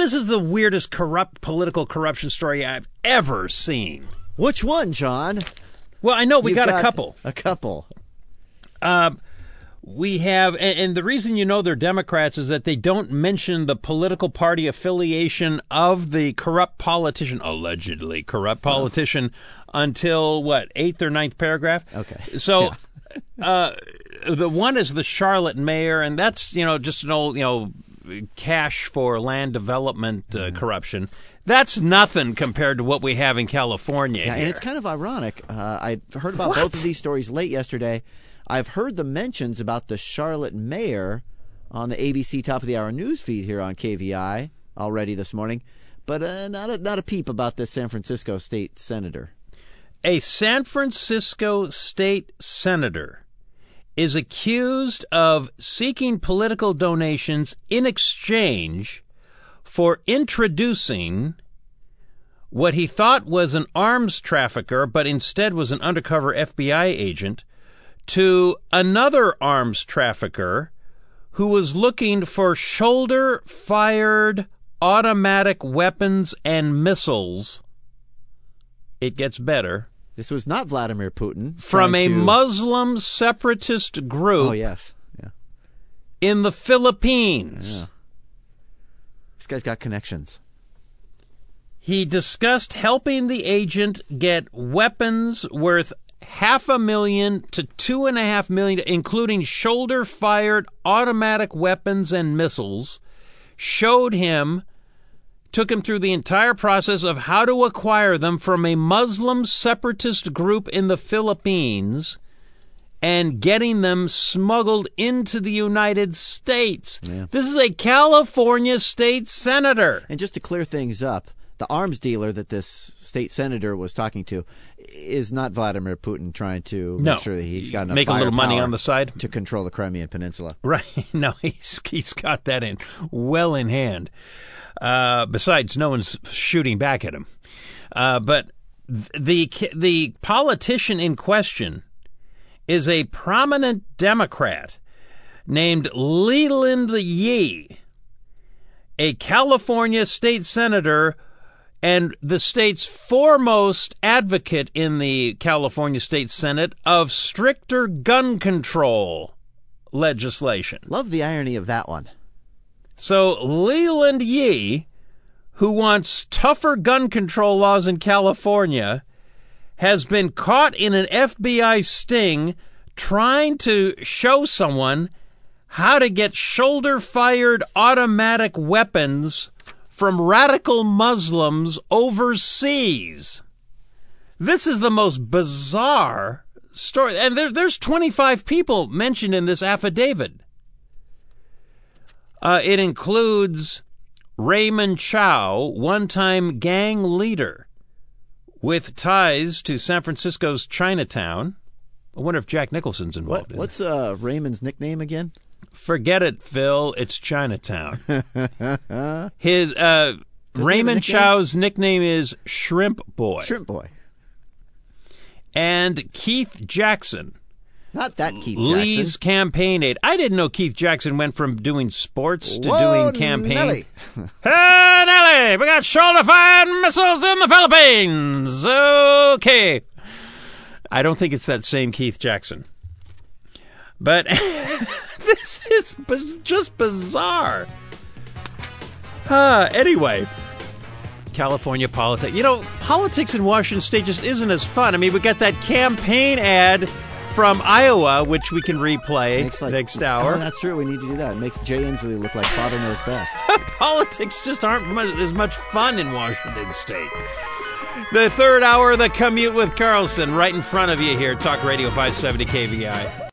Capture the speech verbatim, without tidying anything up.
this is the weirdest corrupt political corruption story I've ever seen. Which one, John? Well, I know we You've got, got a couple. A couple. Uh, we have, and, and the reason you know they're Democrats is that they don't mention the political party affiliation of the corrupt politician, allegedly corrupt politician, oh. until, what, eighth or ninth paragraph? Okay. So yeah. uh, the one is the Charlotte mayor, and that's, you know, just an old, you know, cash for land development uh, mm-hmm. corruption. That's nothing compared to what we have in California. Yeah, here. And it's kind of ironic. Uh, I heard about what? both of these stories late yesterday. I've heard the mentions about the Charlotte mayor on the A B C Top of the Hour news feed here on K V I already this morning, but uh, not a, not a peep about this San Francisco state senator. A San Francisco state senator is accused of seeking political donations in exchange for introducing what he thought was an arms trafficker, but instead was an undercover F B I agent, to another arms trafficker who was looking for shoulder-fired automatic weapons and missiles. It gets better. This was not Vladimir Putin. From a to... Muslim separatist group. Oh, yes. Yeah. In the Philippines. Yeah. This guy's got connections. He discussed helping the agent get weapons worth half a million to two and a half million, including shoulder-fired automatic weapons and missiles, showed him, took him through the entire process of how to acquire them from a Muslim separatist group in the Philippines and getting them smuggled into the United States. Yeah. This is a California state senator. And just to clear things up, the arms dealer that this state senator was talking to is not Vladimir Putin trying to no. make sure that he's got enough make a little money on the side to control the Crimean Peninsula. Right. No, he's he's got that in well in hand. Uh, besides, no one's shooting back at him. Uh, but the the politician in question is a prominent Democrat named Leland Yee, a California state senator and the state's foremost advocate in the California State Senate of stricter gun control legislation. Love the irony of that one. So Leland Yee, who wants tougher gun control laws in California, has been caught in an F B I sting trying to show someone how to get shoulder-fired automatic weapons from radical Muslims overseas. This is the most bizarre story. And there, there's twenty-five people mentioned in this affidavit. Uh, it includes Raymond Chow, one-time gang leader with ties to San Francisco's Chinatown. I wonder if Jack Nicholson's involved what, in What's uh, Raymond's nickname again? Forget it, Phil. It's Chinatown. His uh, Raymond Chow's nickname is Shrimp Boy. Shrimp Boy. And Keith Jackson. Not that Keith Lee's Jackson. campaign aide. I didn't know Keith Jackson went from doing sports to Whoa, doing campaign. Nelly. Hey, Nelly, we got shoulder-fired missiles in the Philippines. Okay. I don't think it's that same Keith Jackson. But this is b- just bizarre. Uh, anyway, California politics. You know, politics in Washington State just isn't as fun. I mean, we got that campaign ad from Iowa, which we can replay Makes like, next hour. Oh, that's true. We need to do that. It makes Jay Inslee look like Father Knows Best. Politics just aren't much, as much fun in Washington State. The third hour of The Commute with Carlson, right in front of you here, Talk Radio five seventy K V I.